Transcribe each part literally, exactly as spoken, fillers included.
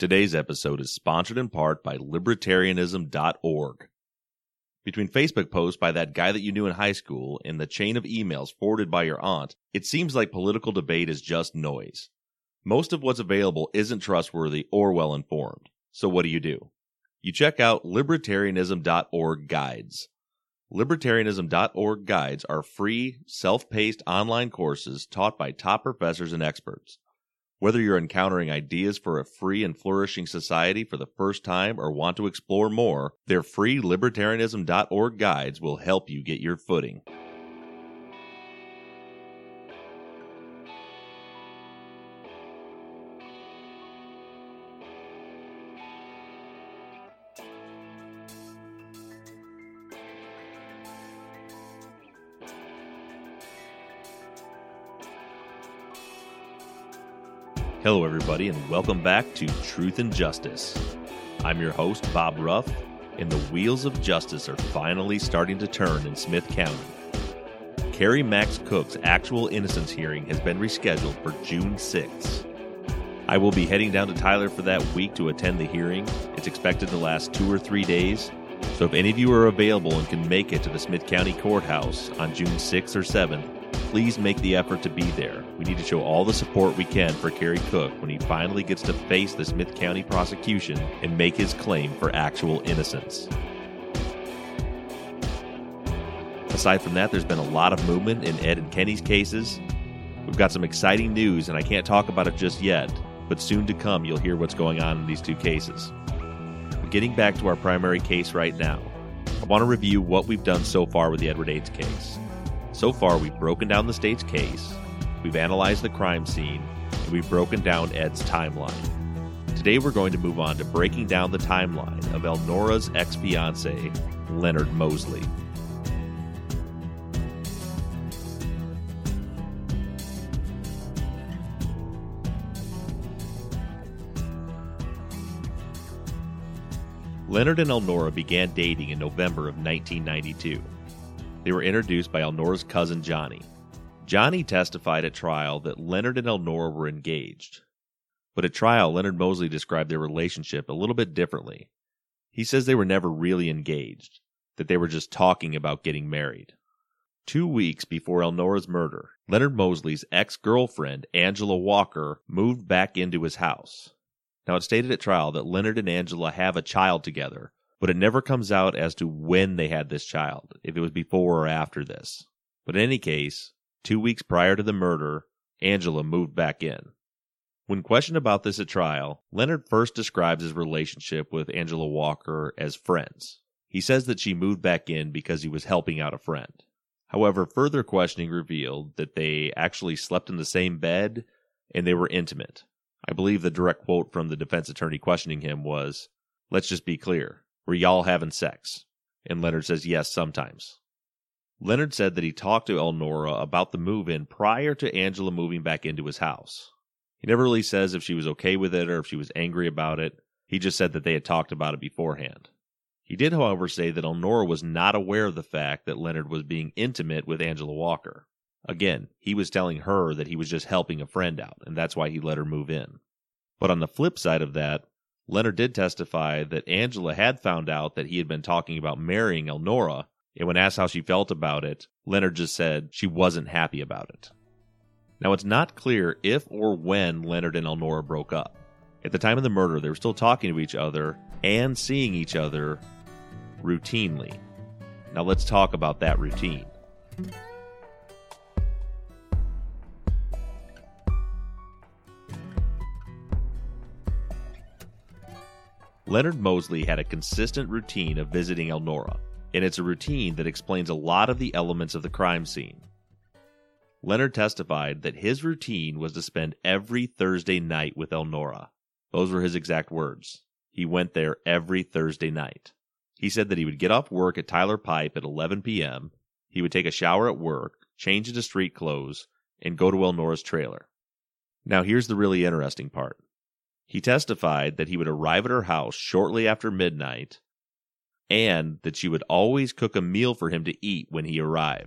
Today's episode is sponsored in part by libertarianism dot org. Between Facebook posts by that guy that you knew in high school and the chain of emails forwarded by your aunt, it seems like political debate is just noise. Most of what's available isn't trustworthy or well-informed. So what do you do? You check out libertarianism dot org guides. libertarianism dot org guides are free, self-paced online courses taught by top professors and experts. Whether you're encountering ideas for a free and flourishing society for the first time or want to explore more, their free libertarianism dot org guides will help you get your footing. Hello everybody, and welcome back to Truth and Justice. I'm your host, Bob Ruff, and the wheels of justice are finally starting to turn in Smith County. Carrie Max Cook's actual innocence hearing has been rescheduled for June sixth. I will be heading down to Tyler for that week to attend the hearing. It's expected to last two or three days, so if any of you are available and can make it to the Smith County Courthouse on June sixth or seventh, please make the effort to be there. We need to show all the support we can for Kerry Cook when he finally gets to face the Smith County prosecution and make his claim for actual innocence. Aside from that, there's been a lot of movement in Ed and Kenny's cases. We've got some exciting news, and I can't talk about it just yet, but soon to come you'll hear what's going on in these two cases. Getting back to our primary case right now, I want to review what we've done so far with the Edward Yates case. So far, we've broken down the state's case, we've analyzed the crime scene, and we've broken down Ed's timeline. Today, we're going to move on to breaking down the timeline of Elnora's ex-fiancé, Leonard Mosley. Leonard and Elnora began dating in November of nineteen ninety-two. They were introduced by Elnora's cousin Johnny. Johnny testified at trial that Leonard and Elnora were engaged. But at trial, Leonard Mosley described their relationship a little bit differently. He says they were never really engaged, that they were just talking about getting married. Two weeks before Elnora's murder, Leonard Mosley's ex-girlfriend, Angela Walker, moved back into his house. Now, it's stated at trial that Leonard and Angela have a child together, but it never comes out as to when they had this child, if it was before or after this. But in any case, two weeks prior to the murder, Angela moved back in. When questioned about this at trial, Leonard first describes his relationship with Angela Walker as friends. He says that she moved back in because he was helping out a friend. However, further questioning revealed that they actually slept in the same bed and they were intimate. I believe the direct quote from the defense attorney questioning him was, "Let's just be clear. Were y'all having sex?" And Leonard says yes, sometimes. Leonard said that he talked to Elnora about the move-in prior to Angela moving back into his house. He never really says if she was okay with it or if she was angry about it. He just said that they had talked about it beforehand. He did, however, say that Elnora was not aware of the fact that Leonard was being intimate with Angela Walker. Again, he was telling her that he was just helping a friend out, and that's why he let her move in. But on the flip side of that, Leonard did testify that Angela had found out that he had been talking about marrying Elnora, and when asked how she felt about it, Leonard just said she wasn't happy about it. Now, it's not clear if or when Leonard and Elnora broke up. At the time of the murder, they were still talking to each other and seeing each other routinely. Now, let's talk about that routine. Leonard Mosley had a consistent routine of visiting Elnora, and it's a routine that explains a lot of the elements of the crime scene. Leonard testified that his routine was to spend every Thursday night with Elnora. Those were his exact words. He went there every Thursday night. He said that he would get off work at Tyler Pipe at eleven p.m., he would take a shower at work, change into street clothes, and go to Elnora's trailer. Now here's the really interesting part. He testified that he would arrive at her house shortly after midnight and that she would always cook a meal for him to eat when he arrived.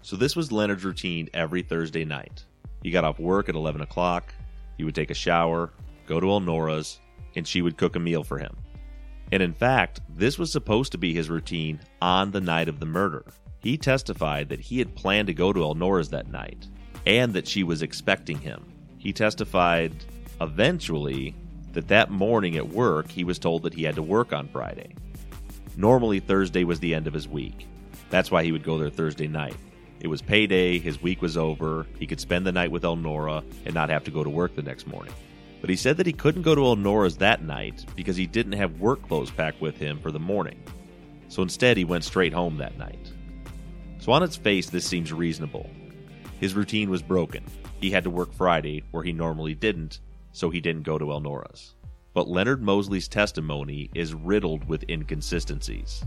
So this was Leonard's routine every Thursday night. He got off work at eleven o'clock, he would take a shower, go to Elnora's, and she would cook a meal for him. And in fact, this was supposed to be his routine on the night of the murder. He testified that he had planned to go to Elnora's that night, and that she was expecting him. He testified, eventually, that that morning at work, he was told that he had to work on Friday. Normally, Thursday was the end of his week. That's why he would go there Thursday night. It was payday, his week was over, he could spend the night with Elnora and not have to go to work the next morning. But he said that he couldn't go to Elnora's that night because he didn't have work clothes packed with him for the morning. So instead, he went straight home that night. So on its face, this seems reasonable. His routine was broken. He had to work Friday where he normally didn't, so he didn't go to Elnora's. But Leonard Mosley's testimony is riddled with inconsistencies.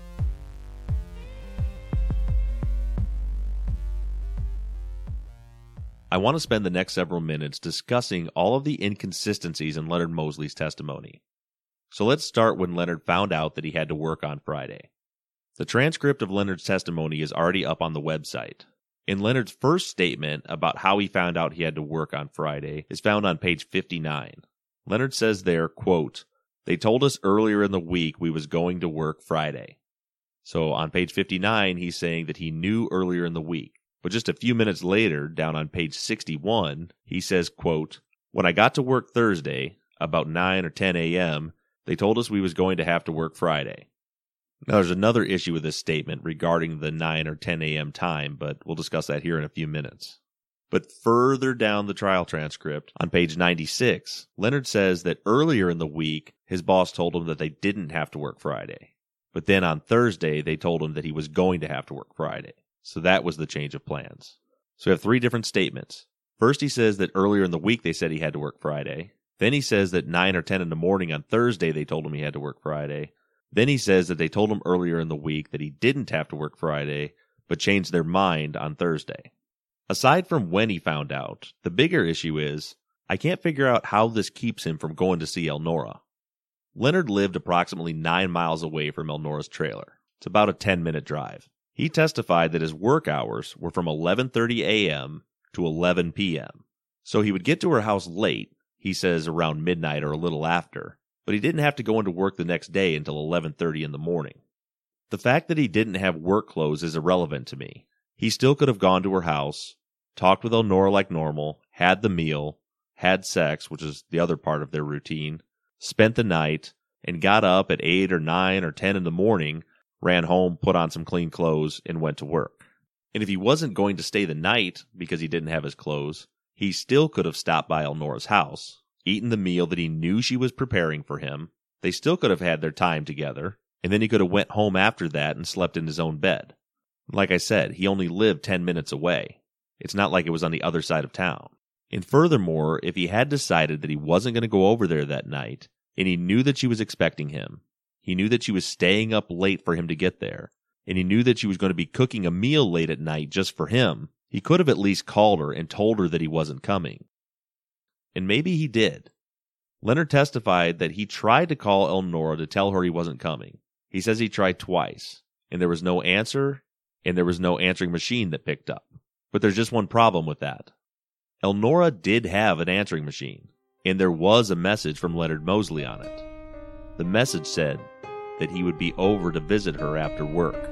I want to spend the next several minutes discussing all of the inconsistencies in Leonard Mosley's testimony. So let's start when Leonard found out that he had to work on Friday. The transcript of Leonard's testimony is already up on the website. In Leonard's first statement about how he found out he had to work on Friday is found on page fifty-nine. Leonard says there, quote, "They told us earlier in the week we was going to work Friday." So on page fifty-nine, he's saying that he knew earlier in the week. But just a few minutes later, down on page sixty-one, he says, quote, "When I got to work Thursday, about nine or ten a.m., they told us we was going to have to work Friday." Now, there's another issue with this statement regarding the nine or ten a.m. time, but we'll discuss that here in a few minutes. But further down the trial transcript, on page ninety-six, Leonard says that earlier in the week, his boss told him that they didn't have to work Friday. But then on Thursday, they told him that he was going to have to work Friday. So that was the change of plans. So we have three different statements. First, he says that earlier in the week they said he had to work Friday. Then he says that nine or ten in the morning on Thursday they told him he had to work Friday. Then he says that they told him earlier in the week that he didn't have to work Friday, but changed their mind on Thursday. Aside from when he found out, the bigger issue is, I can't figure out how this keeps him from going to see Elnora. Leonard lived approximately nine miles away from Elnora's trailer. It's about a ten-minute drive. He testified that his work hours were from eleven thirty a.m. to eleven p.m. So he would get to her house late, he says around midnight or a little after, but he didn't have to go into work the next day until eleven thirty in the morning. The fact that he didn't have work clothes is irrelevant to me. He still could have gone to her house, talked with Elnora like normal, had the meal, had sex, which is the other part of their routine, spent the night, and got up at eight or nine or ten in the morning, ran home, put on some clean clothes, and went to work. And if he wasn't going to stay the night because he didn't have his clothes, he still could have stopped by Elnora's house, eaten the meal that he knew she was preparing for him. They still could have had their time together, and then he could have went home after that and slept in his own bed. Like I said, he only lived ten minutes away. It's not like it was on the other side of town. And furthermore, if he had decided that he wasn't going to go over there that night, and he knew that she was expecting him, he knew that she was staying up late for him to get there, and he knew that she was going to be cooking a meal late at night just for him, he could have at least called her and told her that he wasn't coming. And maybe he did. Leonard testified that he tried to call Elnora to tell her he wasn't coming. He says he tried twice, and there was no answer, and there was no answering machine that picked up. But there's just one problem with that. Elnora did have an answering machine, and there was a message from Leonard Mosley on it. The message said that he would be over to visit her after work.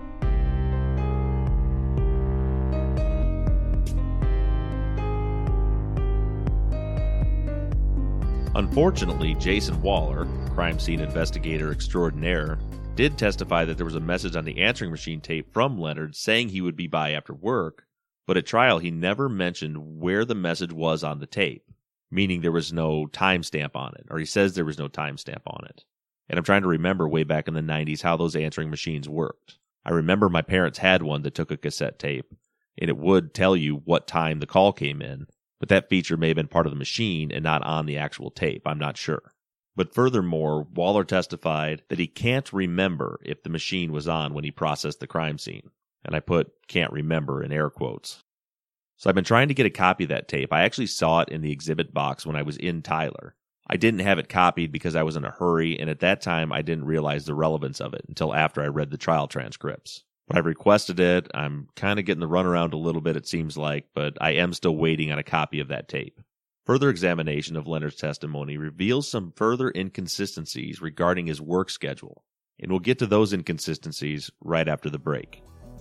Unfortunately, Jason Waller, crime scene investigator extraordinaire, did testify that there was a message on the answering machine tape from Leonard saying he would be by after work, but at trial he never mentioned where the message was on the tape, meaning there was no timestamp on it, or he says there was no timestamp on it. And I'm trying to remember way back in the nineties how those answering machines worked. I remember my parents had one that took a cassette tape, and it would tell you what time the call came in, but that feature may have been part of the machine and not on the actual tape. I'm not sure. But furthermore, Waller testified that he can't remember if the machine was on when he processed the crime scene. And I put can't remember in air quotes. So I've been trying to get a copy of that tape. I actually saw it in the exhibit box when I was in Tyler. I didn't have it copied because I was in a hurry, and at that time I didn't realize the relevance of it until after I read the trial transcripts. But I've requested it. I'm kind of getting the runaround a little bit, it seems like, but I am still waiting on a copy of that tape. Further examination of Leonard's testimony reveals some further inconsistencies regarding his work schedule, and we'll get to those inconsistencies right after the break.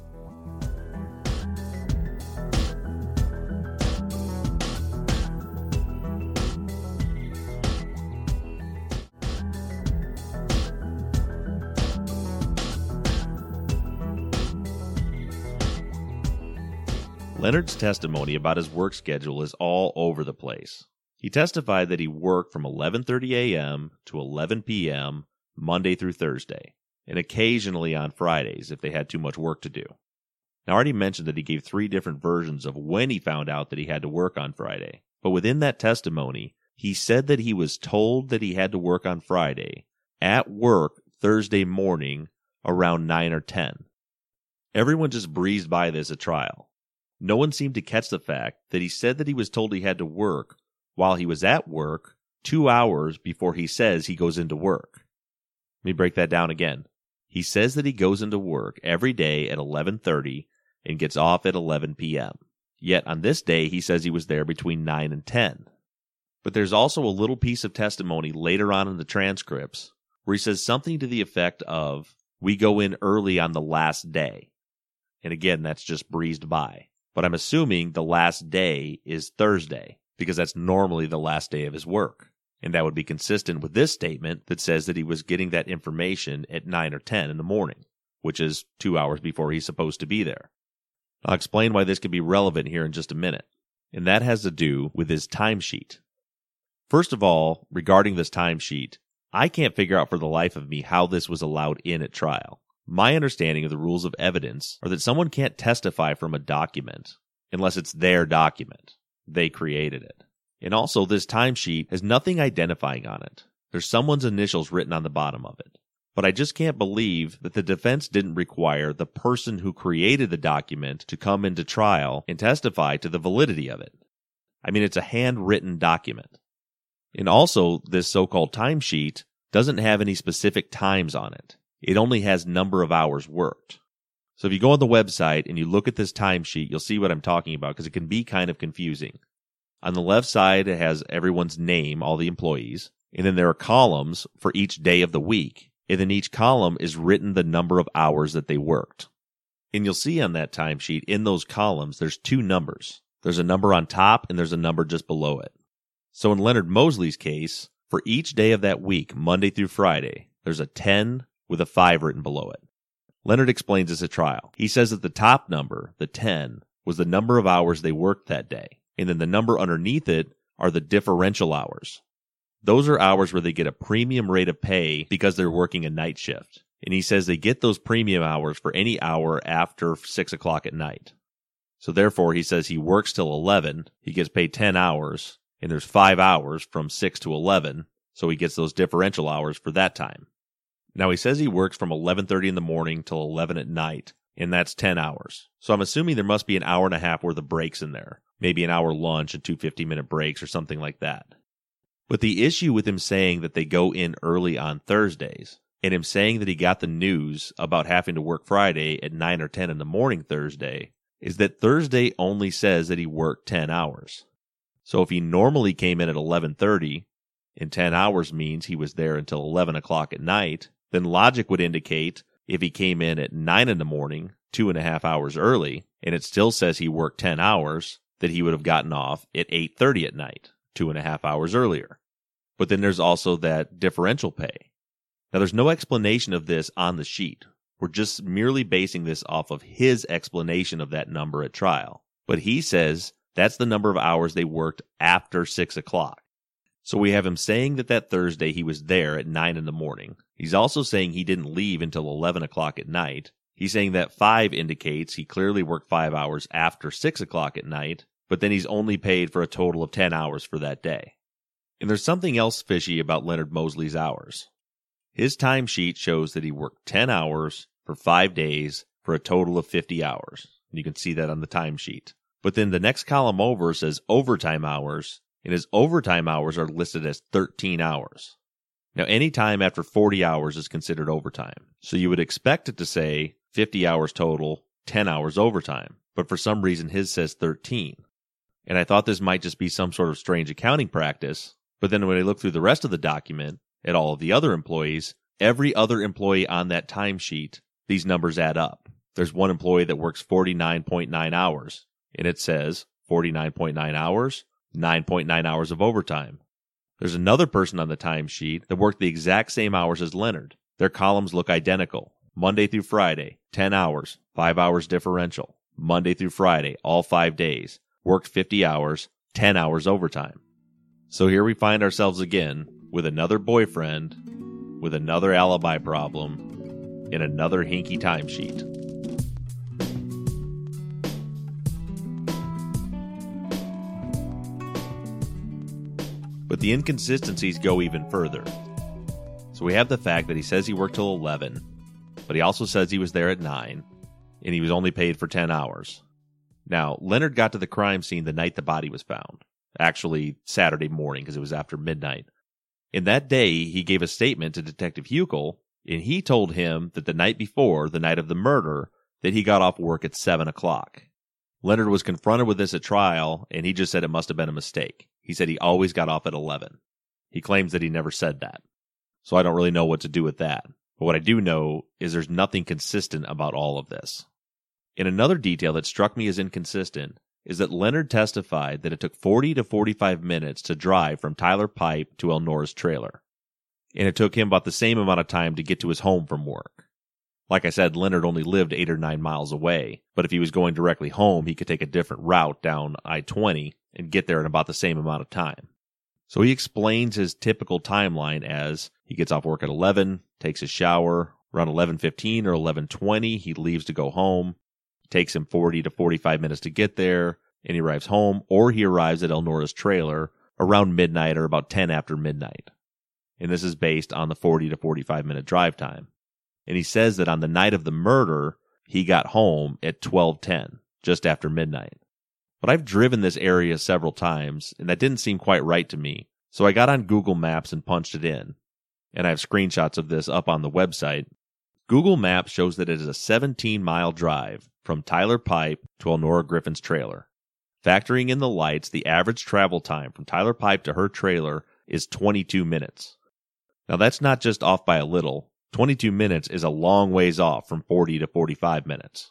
Leonard's testimony about his work schedule is all over the place. He testified that he worked from eleven thirty a.m. to eleven p.m. Monday through Thursday, and occasionally on Fridays if they had too much work to do. Now, I already mentioned that he gave three different versions of when he found out that he had to work on Friday, but within that testimony, he said that he was told that he had to work on Friday at work Thursday morning around nine or ten. Everyone just breezed by this at trial. No one seemed to catch the fact that he said that he was told he had to work while he was at work two hours before he says he goes into work. Let me break that down again. He says that he goes into work every day at eleven thirty and gets off at eleven p.m. Yet on this day he says he was there between nine and ten. But there's also a little piece of testimony later on in the transcripts where he says something to the effect of, "We go in early on the last day." And again, that's just breezed by. But I'm assuming the last day is Thursday, because that's normally the last day of his work. And that would be consistent with this statement that says that he was getting that information at nine or ten in the morning, which is two hours before he's supposed to be there. I'll explain why this could be relevant here in just a minute, and that has to do with his timesheet. First of all, regarding this timesheet, I can't figure out for the life of me how this was allowed in at trial. My understanding of the rules of evidence are that someone can't testify from a document unless it's their document. They created it. And also, this timesheet has nothing identifying on it. There's someone's initials written on the bottom of it. But I just can't believe that the defense didn't require the person who created the document to come into trial and testify to the validity of it. I mean, it's a handwritten document. And also, this so-called timesheet doesn't have any specific times on it. It only has number of hours worked. So if you go on the website and you look at this timesheet, you'll see what I'm talking about because it can be kind of confusing. On the left side, it has everyone's name, all the employees, and then there are columns for each day of the week, and then each column is written the number of hours that they worked. And you'll see on that timesheet, in those columns, there's two numbers. There's a number on top and there's a number just below it. So in Leonard Mosley's case, for each day of that week, Monday through Friday, there's a ten with a five written below it. Leonard explains this at trial. He says that the top number, the ten, was the number of hours they worked that day, and then the number underneath it are the differential hours. Those are hours where they get a premium rate of pay because they're working a night shift. And he says they get those premium hours for any hour after six o'clock at night. So therefore, he says he works till eleven, he gets paid ten hours, and there's five hours from six to eleven, so he gets those differential hours for that time. Now, he says he works from eleven thirty in the morning till eleven at night, and that's ten hours. So I'm assuming there must be an hour and a half worth of breaks in there. Maybe an hour lunch and two fifteen-minute breaks or something like that. But the issue with him saying that they go in early on Thursdays, and him saying that he got the news about having to work Friday at nine or ten in the morning Thursday, is that Thursday only says that he worked ten hours. So if he normally came in at eleven thirty, and ten hours means he was there until eleven o'clock at night, then logic would indicate if he came in at nine in the morning, two and a half hours early, and it still says he worked ten hours, that he would have gotten off at eight thirty at night, two and a half hours earlier. But then there's also that differential pay. Now, there's no explanation of this on the sheet. We're just merely basing this off of his explanation of that number at trial. But he says that's the number of hours they worked after six o'clock. So we have him saying that that Thursday he was there at nine in the morning. He's also saying he didn't leave until eleven o'clock at night. He's saying that five indicates he clearly worked five hours after six o'clock at night, but then he's only paid for a total of ten hours for that day. And there's something else fishy about Leonard Mosley's hours. His timesheet shows that he worked ten hours for five days for a total of fifty hours. And you can see that on the timesheet. But then the next column over says overtime hours, and his overtime hours are listed as thirteen hours. Now, any time after forty hours is considered overtime. So you would expect it to say fifty hours total, ten hours overtime. But for some reason his says thirteen. And I thought this might just be some sort of strange accounting practice. But then when I look through the rest of the document at all of the other employees, every other employee on that timesheet, these numbers add up. There's one employee that works forty-nine point nine hours, and it says forty-nine point nine hours, nine point nine hours of overtime. There's another person on the timesheet that worked the exact same hours as Leonard. Their columns look identical. Monday through Friday, ten hours, five hours differential. Monday through Friday, all five days. Worked fifty hours, ten hours overtime. So here we find ourselves again with another boyfriend, with another alibi problem, in another hinky timesheet. But the inconsistencies go even further. So we have the fact that he says he worked till eleven, but he also says he was there at nine, and he was only paid for ten hours. Now, Leonard got to the crime scene the night the body was found. Actually, Saturday morning, because it was after midnight. And that day, he gave a statement to Detective Huckel, and he told him that the night before, the night of the murder, that he got off work at seven o'clock. Leonard was confronted with this at trial, and he just said it must have been a mistake. He said he always got off at eleven. He claims that he never said that. So I don't really know what to do with that. But what I do know is there's nothing consistent about all of this. And another detail that struck me as inconsistent is that Leonard testified that it took forty to forty-five minutes to drive from Tyler Pipe to Elnora's trailer. And it took him about the same amount of time to get to his home from work. Like I said, Leonard only lived eight or nine miles away, but if he was going directly home, he could take a different route down I twenty and get there in about the same amount of time. So he explains his typical timeline as he gets off work at eleven, takes a shower, around eleven fifteen or eleven twenty, he leaves to go home. Takes him forty to forty-five minutes to get there, and he arrives home, or he arrives at Elnora's trailer around midnight or about ten after midnight. And this is based on the forty to forty-five minute drive time. And he says that on the night of the murder, he got home at twelve ten, just after midnight. But I've driven this area several times, and that didn't seem quite right to me, so I got on Google Maps and punched it in. And I have screenshots of this up on the website. Google Maps shows that it is a seventeen mile drive from Tyler Pipe to Elnora Griffin's trailer. Factoring in the lights, the average travel time from Tyler Pipe to her trailer is twenty-two minutes. Now that's not just off by a little. twenty-two minutes is a long ways off from forty to forty-five minutes.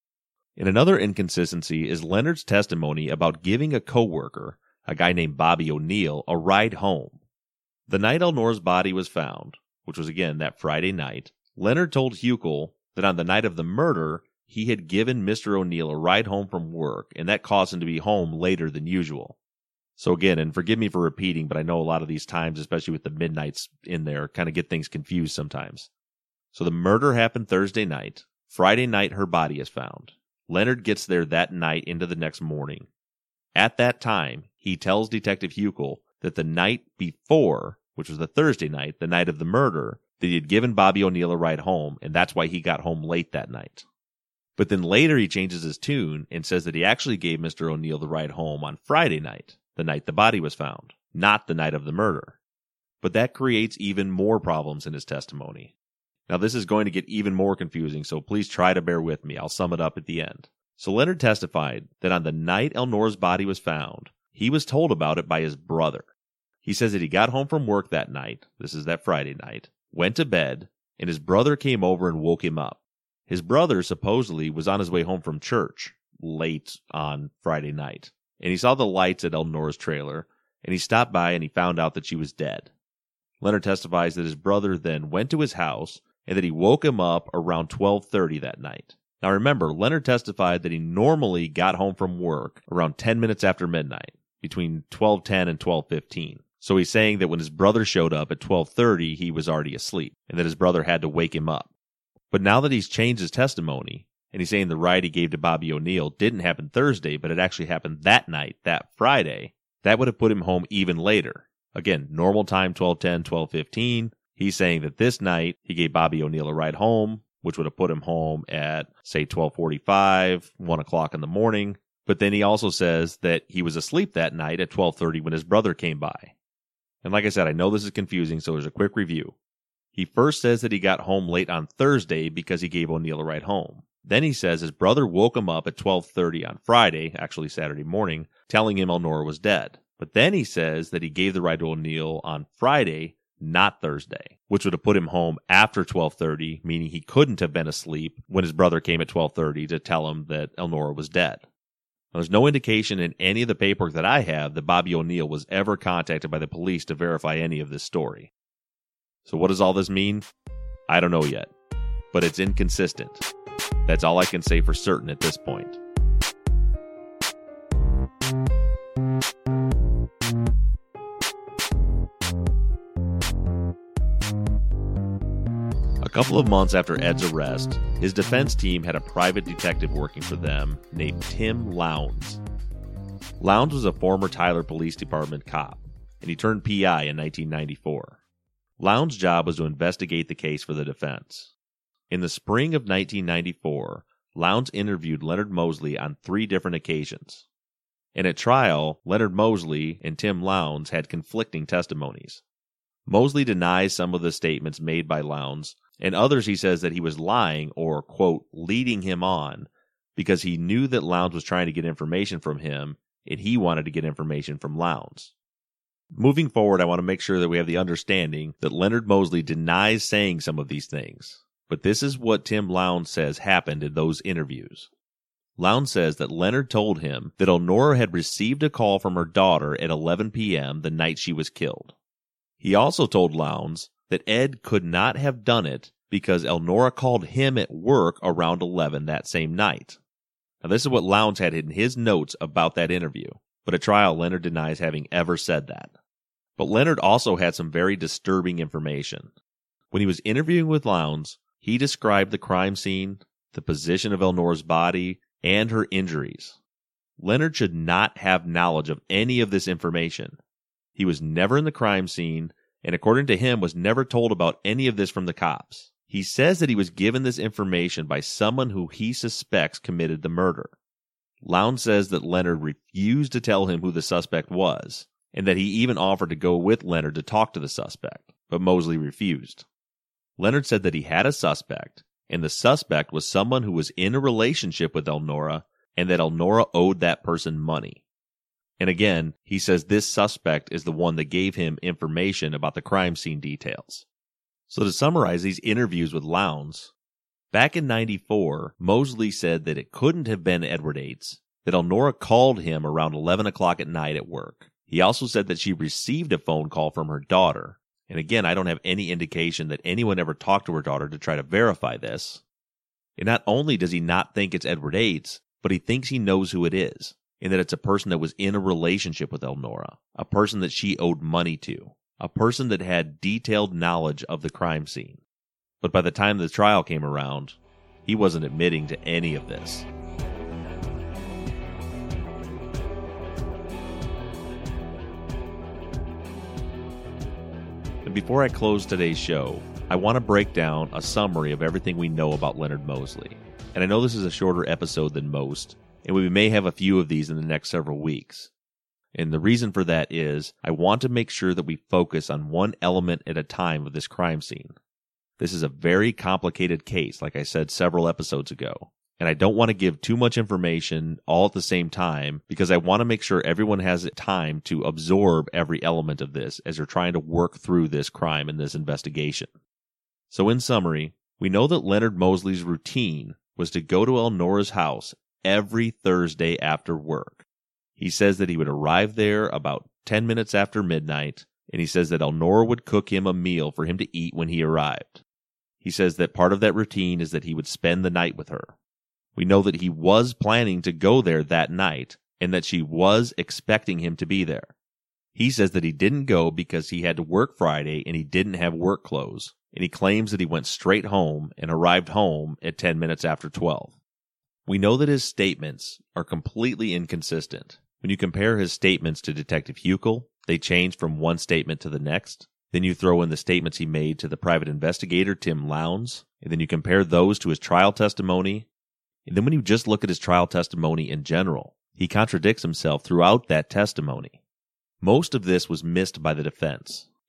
And another inconsistency is Leonard's testimony about giving a coworker, a guy named Bobby O'Neill, a ride home. The night Elnora's body was found, which was again that Friday night, Leonard told Huckel that on the night of the murder, he had given Mister O'Neill a ride home from work, and that caused him to be home later than usual. So again, and forgive me for repeating, but I know a lot of these times, especially with the midnights in there, kind of get things confused sometimes. So the murder happened Thursday night. Friday night, her body is found. Leonard gets there that night into the next morning. At that time, he tells Detective Huckel that the night before, which was the Thursday night, the night of the murder, that he had given Bobby O'Neill a ride home, and that's why he got home late that night. But then later he changes his tune and says that he actually gave Mister O'Neill the ride home on Friday night, the night the body was found, not the night of the murder. But that creates even more problems in his testimony. Now this is going to get even more confusing, so please try to bear with me. I'll sum it up at the end. So Leonard testified that on the night Elnora's body was found, he was told about it by his brother. He says that he got home from work that night, this is that Friday night, went to bed, and his brother came over and woke him up. His brother supposedly was on his way home from church late on Friday night, and he saw the lights at Elnora's trailer, and he stopped by and he found out that she was dead. Leonard testifies that his brother then went to his house and that he woke him up around twelve thirty that night. Now remember, Leonard testified that he normally got home from work around ten minutes after midnight, between twelve ten and twelve fifteen. So he's saying that when his brother showed up at twelve thirty, he was already asleep, and that his brother had to wake him up. But now that he's changed his testimony, and he's saying the ride he gave to Bobby O'Neill didn't happen Thursday, but it actually happened that night, that Friday, that would have put him home even later. Again, normal time, twelve ten, twelve fifteen. He's saying that this night he gave Bobby O'Neill a ride home, which would have put him home at, say, twelve forty-five, one o'clock in the morning. But then he also says that he was asleep that night at twelve thirty when his brother came by. And like I said, I know this is confusing, so there's a quick review. He first says that he got home late on Thursday because he gave O'Neill a ride home. Then he says his brother woke him up at twelve thirty on Friday, actually Saturday morning, telling him Elnora was dead. But then he says that he gave the ride to O'Neill on Friday, not Thursday, which would have put him home after twelve thirty, meaning he couldn't have been asleep when his brother came at twelve thirty to tell him that Elnora was dead. Now, there's no indication in any of the paperwork that I have that Bobby O'Neill was ever contacted by the police to verify any of this story. So what does all this mean? I don't know yet, but it's inconsistent. That's all I can say for certain at this point. A couple of months after Ed's arrest, his defense team had a private detective working for them named Tim Lowndes. Lowndes was a former Tyler Police Department cop, and he turned P I in nineteen ninety-four. Lowndes' job was to investigate the case for the defense. In the spring of nineteen ninety-four, Lowndes interviewed Leonard Mosley on three different occasions. And at trial, Leonard Mosley and Tim Lowndes had conflicting testimonies. Mosley denies some of the statements made by Lowndes, and others he says that he was lying or, quote, leading him on because he knew that Lowndes was trying to get information from him and he wanted to get information from Lowndes. Moving forward, I want to make sure that we have the understanding that Leonard Mosley denies saying some of these things. But this is what Tim Lowndes says happened in those interviews. Lowndes says that Leonard told him that Elnora had received a call from her daughter at eleven p.m. the night she was killed. He also told Lowndes that Ed could not have done it because Elnora called him at work around eleven that same night. Now, this is what Lowndes had in his notes about that interview, but at trial, Leonard denies having ever said that. But Leonard also had some very disturbing information. When he was interviewing with Lowndes, he described the crime scene, the position of Elnora's body, and her injuries. Leonard should not have knowledge of any of this information. He was never in the crime scene, and according to him, was never told about any of this from the cops. He says that he was given this information by someone who he suspects committed the murder. Lowndes says that Leonard refused to tell him who the suspect was, and that he even offered to go with Leonard to talk to the suspect, but Mosley refused. Leonard said that he had a suspect, and the suspect was someone who was in a relationship with Elnora, and that Elnora owed that person money. And again, he says this suspect is the one that gave him information about the crime scene details. So to summarize these interviews with Lowndes, back in ninety-four, Mosley said that it couldn't have been Edward Yates, that Elnora called him around eleven o'clock at night at work. He also said that she received a phone call from her daughter. And again, I don't have any indication that anyone ever talked to her daughter to try to verify this. And not only does he not think it's Edward Yates, but he thinks he knows who it is, and that it's a person that was in a relationship with Elnora, a person that she owed money to, a person that had detailed knowledge of the crime scene. But by the time the trial came around, he wasn't admitting to any of this. And before I close today's show, I want to break down a summary of everything we know about Leonard Mosley. And I know this is a shorter episode than most, and we may have a few of these in the next several weeks. And the reason for that is I want to make sure that we focus on one element at a time of this crime scene. This is a very complicated case, like I said several episodes ago. And I don't want to give too much information all at the same time because I want to make sure everyone has time to absorb every element of this as they're trying to work through this crime and this investigation. So in summary, we know that Leonard Mosley's routine was to go to Elnora's house every Thursday after work. He says that he would arrive there about ten minutes after midnight, and he says that Elnora would cook him a meal for him to eat when he arrived. He says that part of that routine is that he would spend the night with her. We know that he was planning to go there that night, and that she was expecting him to be there. He says that he didn't go because he had to work Friday and he didn't have work clothes, and he claims that he went straight home and arrived home at ten minutes after twelve. We know that his statements are completely inconsistent. When you compare his statements to Detective Huckel, they change from one statement to the next. Then you throw in the statements he made to the private investigator, Tim Lowndes, and then you compare those to his trial testimony. And then when you just look at his trial testimony in general, he contradicts himself throughout that testimony. Most of this was missed by the defense,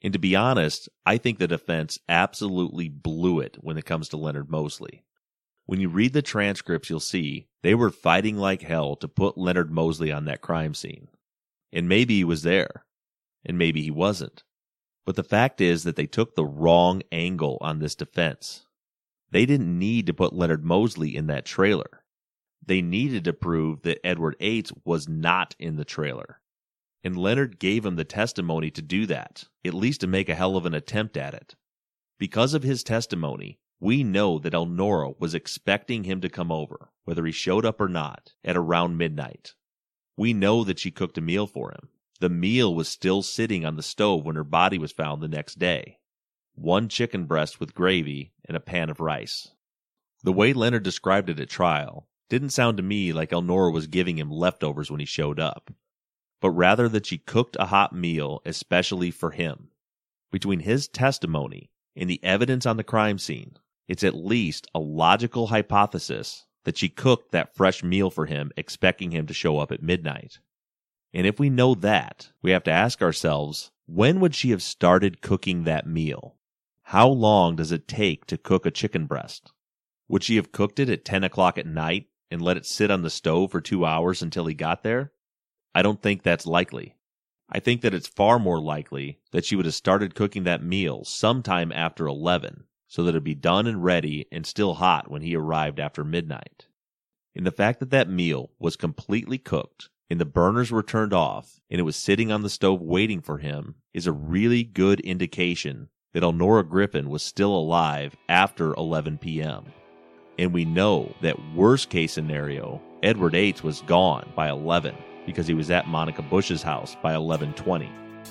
And to be honest, I think the defense absolutely blew it when it comes to Leonard Mosley. When you read the transcripts, you'll see they were fighting like hell to put Leonard Mosley on that crime scene. And maybe he was there, and maybe he wasn't. But the fact is that they took the wrong angle on this defense. They didn't need to put Leonard Mosley in that trailer. They needed to prove that Edward Yates was not in the trailer. And Leonard gave him the testimony to do that, at least to make a hell of an attempt at it. Because of his testimony, we know that Elnora was expecting him to come over, whether he showed up or not, at around midnight. We know that she cooked a meal for him. The meal was still sitting on the stove when her body was found the next day. One chicken breast with gravy and a pan of rice. The way Leonard described it at trial didn't sound to me like Elnora was giving him leftovers when he showed up, but rather that she cooked a hot meal especially for him. Between his testimony and the evidence on the crime scene, it's at least a logical hypothesis that she cooked that fresh meal for him expecting him to show up at midnight. And if we know that, we have to ask ourselves, when would she have started cooking that meal? How long does it take to cook a chicken breast? Would she have cooked it at ten o'clock at night and let it sit on the stove for two hours until he got there? I don't think that's likely. I think that it's far more likely that she would have started cooking that meal sometime after eleven, so that it would be done and ready and still hot when he arrived after midnight. And the fact that that meal was completely cooked and the burners were turned off and it was sitting on the stove waiting for him is a really good indication that Elnora Griffin was still alive after eleven p.m. And we know that worst case scenario, Edward Yates was gone by eleven because he was at Monica Bush's house by eleven twenty.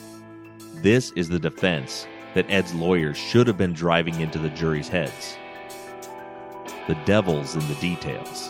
This is the defense that Ed's lawyers should have been driving into the jury's heads. The devil's in the details.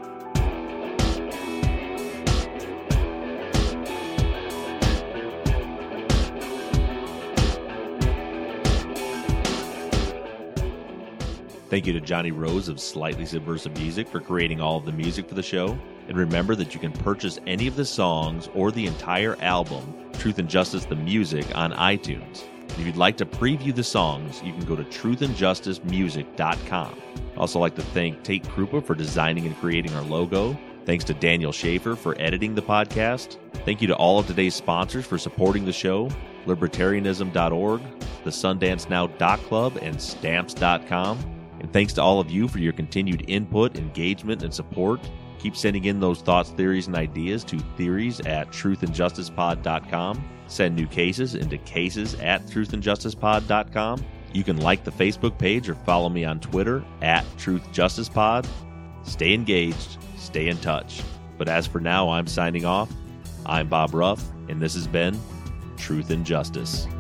Thank you to Johnny Rose of Slightly Subversive Music for creating all of the music for the show. And remember that you can purchase any of the songs or the entire album, Truth and Justice the Music, on iTunes. And if you'd like to preview the songs, you can go to truth and justice music dot com. I'd also like to thank Tate Krupa for designing and creating our logo. Thanks to Daniel Schaefer for editing the podcast. Thank you to all of today's sponsors for supporting the show, libertarianism dot org, the Sundance Now Doc Club, and stamps dot com. And thanks to all of you for your continued input, engagement, and support. Keep sending in those thoughts, theories, and ideas to theories at truth and justice pod dot com. Send new cases into cases at truth and justice pod dot com. You can like the Facebook page or follow me on Twitter at truth justice pod. Stay engaged, stay in touch. But as for now, I'm signing off. I'm Bob Ruff, and this has been Truth and Justice.